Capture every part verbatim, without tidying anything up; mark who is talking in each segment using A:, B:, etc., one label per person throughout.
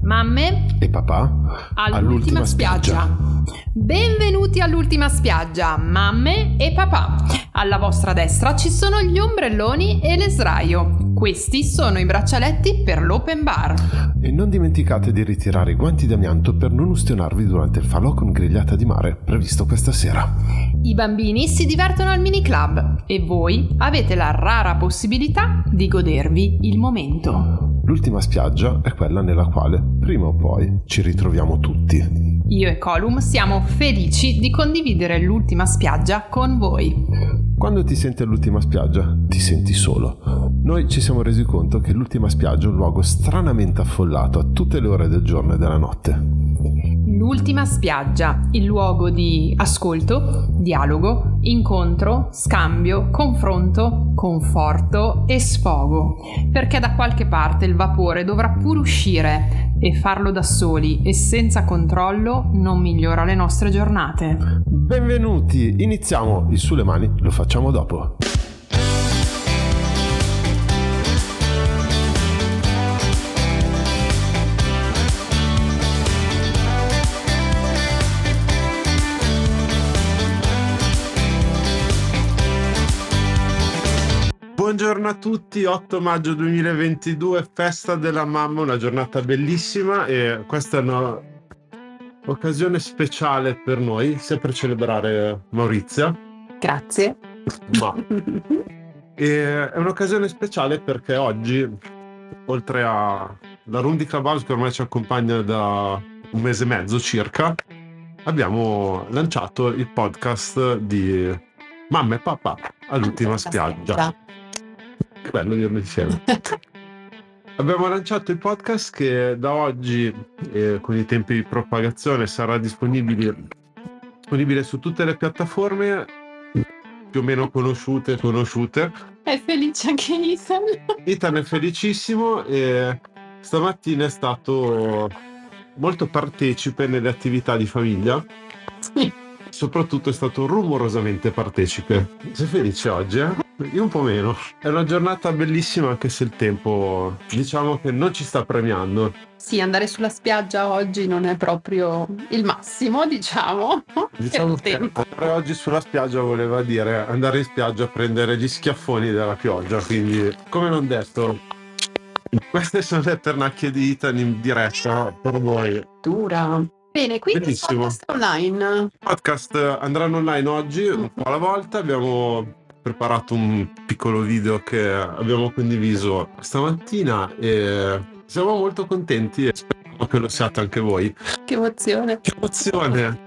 A: Mamme
B: e papà
A: all'ultima,
B: all'ultima
A: spiaggia.
B: spiaggia.
A: Benvenuti all'ultima spiaggia, mamme e papà. Alla vostra destra ci sono gli ombrelloni e le sdraio. Questi sono i braccialetti per l'open bar.
B: E non dimenticate di ritirare i guanti d'amianto per non ustionarvi durante il falò con grigliata di mare previsto questa sera.
A: I bambini si divertono al mini club e voi avete la rara possibilità di godervi il momento.
B: L'ultima spiaggia è quella nella quale, prima o poi, ci ritroviamo tutti.
A: Io e Colum siamo felici di condividere l'ultima spiaggia con voi.
B: Quando ti senti all'ultima spiaggia, ti senti solo. Noi ci siamo resi conto che l'ultima spiaggia è un luogo stranamente affollato a tutte le ore del giorno e della notte.
A: L'ultima spiaggia, il luogo di ascolto, dialogo, incontro, scambio, confronto, conforto e sfogo. Perché da qualche parte il vapore dovrà pure uscire e farlo da soli e senza controllo non migliora le nostre giornate.
B: Benvenuti, iniziamo. Il sulle mani lo facciamo dopo.
C: Buongiorno a tutti, otto maggio duemilaventidue, festa della mamma, una giornata bellissima e questa è un'occasione speciale per noi, sia per celebrare Maurizia.
A: Grazie.
C: Ma e è un'occasione speciale perché oggi, oltre alla Room di Clubhouse che ormai ci accompagna da un mese e mezzo circa, abbiamo lanciato il podcast di Mamma e Papà all'ultima spiaggia. Che bello dirlo insieme. Abbiamo lanciato il podcast che da oggi, eh, con i tempi di propagazione, sarà disponibile, disponibile su tutte le piattaforme più o meno conosciute conosciute.
A: È felice anche Ethan.
C: Ethan è felicissimo e stamattina è stato molto partecipe nelle attività di famiglia.
A: Sì.
C: Soprattutto è stato rumorosamente partecipe. Sei felice oggi, eh? Io un po' meno. È una giornata bellissima anche se il tempo, diciamo che non ci sta premiando.
D: Sì, andare sulla spiaggia oggi non è proprio il massimo, diciamo.
C: Diciamo
D: Per
C: che
D: tempo.
C: andare oggi sulla spiaggia voleva dire andare in spiaggia a prendere gli schiaffoni della pioggia, quindi come non detto, queste sono le pernacchie di Ethan in diretta per voi.
D: Dura. Bene, quindi
C: Bellissimo.
D: podcast online.
C: I podcast andranno online oggi, un po' alla volta. Abbiamo preparato un piccolo video che abbiamo condiviso stamattina e siamo molto contenti e speriamo che lo siate anche voi.
D: Che emozione.
C: Che emozione!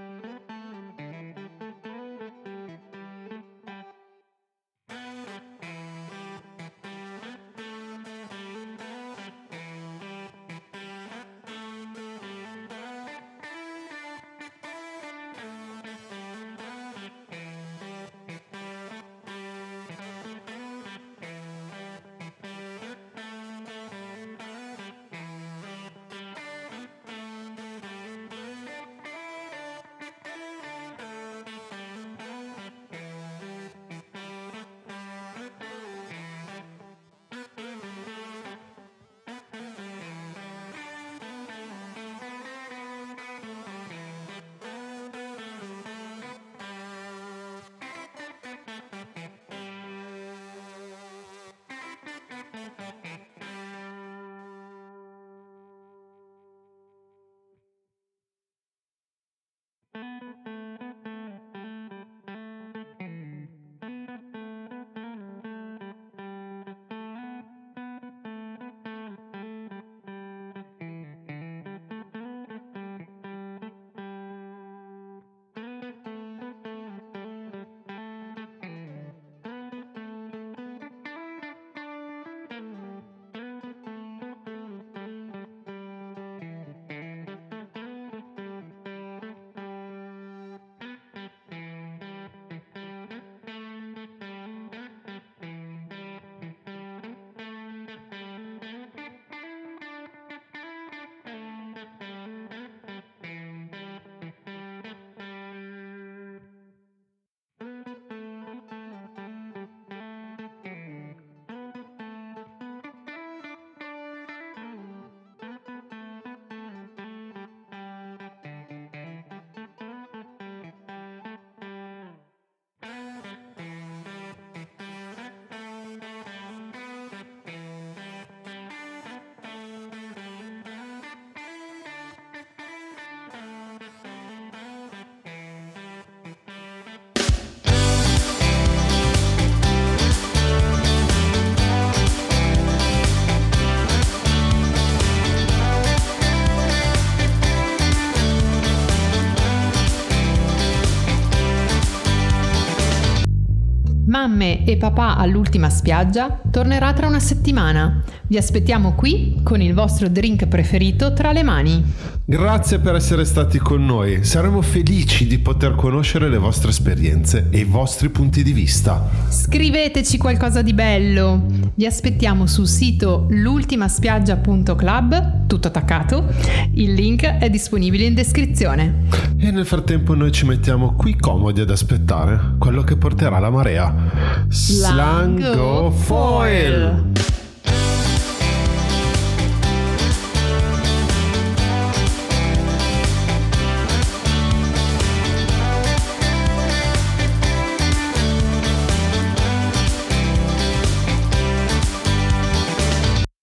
A: Mamme e papà all'ultima spiaggia tornerà tra una settimana. Vi aspettiamo qui con il vostro drink preferito tra le mani.
B: Grazie per essere stati con noi. Saremo felici di poter conoscere le vostre esperienze e i vostri punti di vista.
A: Scriveteci qualcosa di bello. Vi aspettiamo sul sito l'ultimaspiaggia punto club, tutto attaccato. Il link è disponibile in descrizione.
B: E nel frattempo noi ci mettiamo qui comodi ad aspettare quello che porterà la marea. Slango Foil!